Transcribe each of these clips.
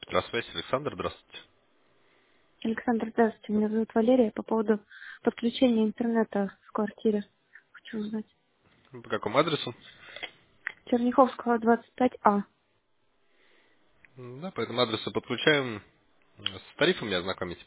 Здравствуйте, Александр, здравствуйте. Александр, здравствуйте. Меня зовут Валерия. По поводу подключения интернета в квартире. Хочу узнать. По какому адресу? Черняховского, 25А. Да, по этому адресу подключаем. С тарифами ознакомить.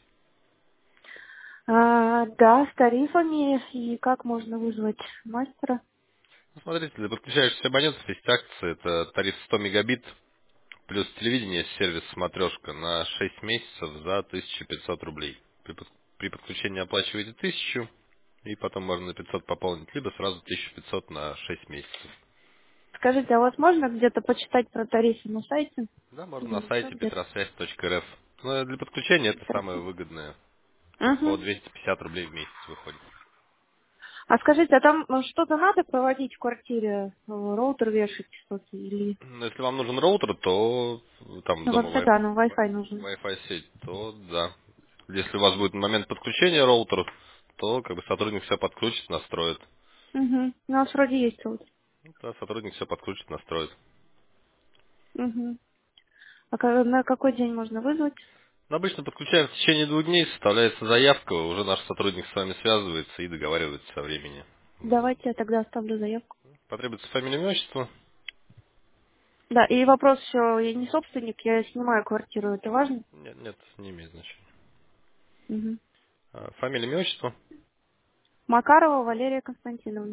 Да, с тарифами и как можно вызвать мастера. Ну, смотрите, для подключающихся абонентов есть акция. Это тариф 100 мегабит плюс телевидение, сервис «Смотрешка» на 6 месяцев за 1500 рублей. При подключении оплачиваете 1000, и потом можно на 500 пополнить, либо сразу 1500 на 6 месяцев. Скажите, а у вас можно где-то почитать про тарифы на сайте? Да, можно на Или еще сайте где-то? petrosвязь.рф. Но для подключения это самое Хорошо. выгодное. По Угу. 250 рублей в месяц выходит. А скажите, а там что-то надо проводить в квартире? Роутер вешать что-то или... Ну, если вам нужен роутер, то там Ну, дома вообще, да, нам Wi-Fi нужен. Wi-Fi сеть, то да. Если у вас будет момент подключения роутера, то как бы сотрудник все подключит, настроит. Угу. У нас вроде есть роутер. Ну, да, сотрудник все подключит, настроит. Угу. А на какой день можно вызвать? Но обычно подключаем в течение 2 дней, составляется заявка, уже наш сотрудник с вами связывается и договаривается со времени. Давайте я тогда оставлю заявку. Потребуется фамилия, имя, отчество? Да, и вопрос еще, я не собственник, я снимаю квартиру, это важно? Нет, нет, не имеет значения. Мгм. Фамилия, имя, отчество? Макарова Валерия Константиновна.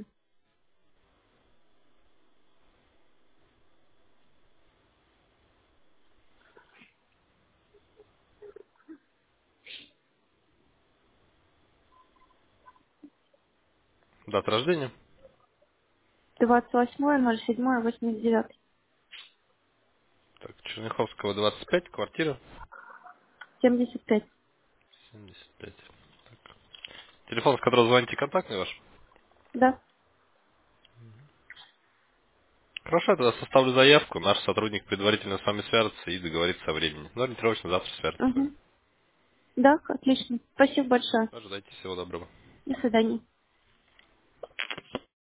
Дата рождения? 28.07.89. Так, Черняховского, 25, квартира 75. 75. Телефон, с которого звоните, контактный ваш? Да. Хорошо, я тогда составлю заявку. Наш сотрудник предварительно с вами свяжется и договорится о времени. Ну, ориентировочно завтра свяжется с вами. Угу. Да, отлично. Спасибо большое. Ожидайте, всего доброго. До свидания.